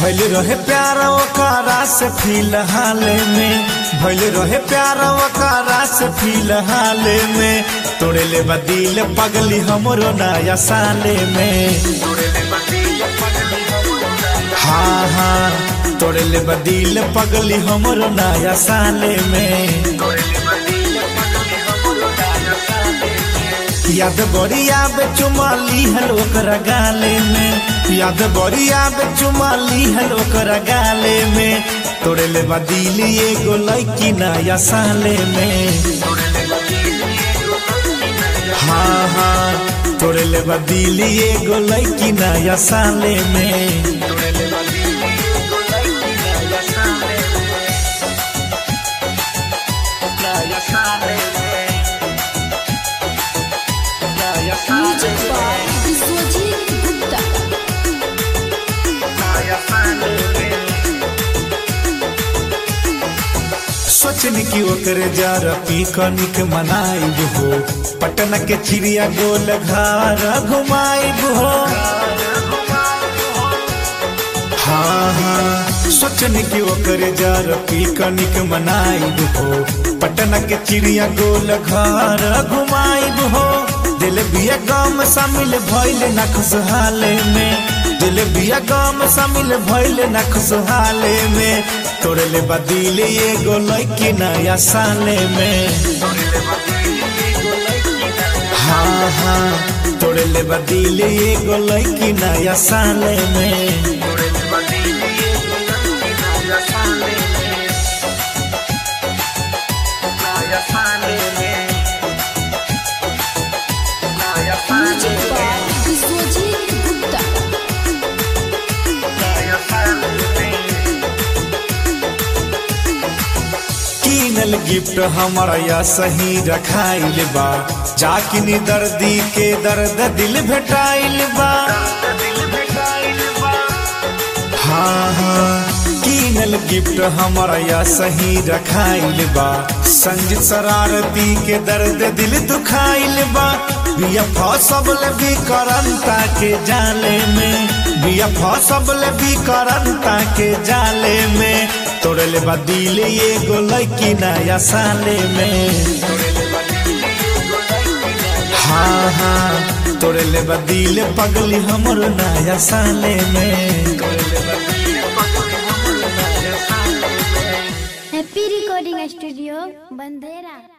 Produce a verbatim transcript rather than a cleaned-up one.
भइल रहे प्यार ओकरा से फिलहाल में, भइल रहे प्यार ओकरा से फिलहाल में, तोड़े ले दिल पगली हमरो नया साले में। हाँ हाँ तोड़े ले दिल पगली हमरो नया साले में। याद बरिया बे चुमाली हल ओकरा गाले में, याद बरिया बे चुमाली हल ओकरा गाले में, तोड़े ले दिल एगो लड़की नया साले में। हाँ हाँ तोड़े ले दिल एगो लड़की नया साले में। Music by Vishwajit Gupta. सोचनी की ओकर जरा पिकनिक मनाइब हो, पटना के चिड़िया गोल घर घुमाइब हो। हाँ हाँ सोचनी की ओकर जरा पिकनिक मनाइब हो, पटना के चिड़िया गोल घर घुमाइब हो। दिल बिया गाम शामिल भइल ना खुशहाले में, दिल बिया गाम शामिल भइल ना खुशहाले में, तोड़े ले दिल एगो लड़की नया साले में। हाँ हाँ तोड़े ले दिल एगो लड़की नया साले में। Music by Vishwajit Gupta. कीनल गिफ्ट हमारा या सही रखाइल बा, जाकिनी दर्दी के दर्द दिल भेटाइल बा। हाँ हाँ कीनल गिफ्ट हमारा या सही रखाइल बा, संजीत शरारती के दर्द दिल दुखाइल बा। बिया फसबल भी करंता के जाले में, बिया फसबल भी करंता के जाले में, तोड़े ले दिल एगो लड़की नया साले में। हाँ हाँ तोड़े ले दिल पगली हमरो नया साले में। Happy recording studio बंदेरा।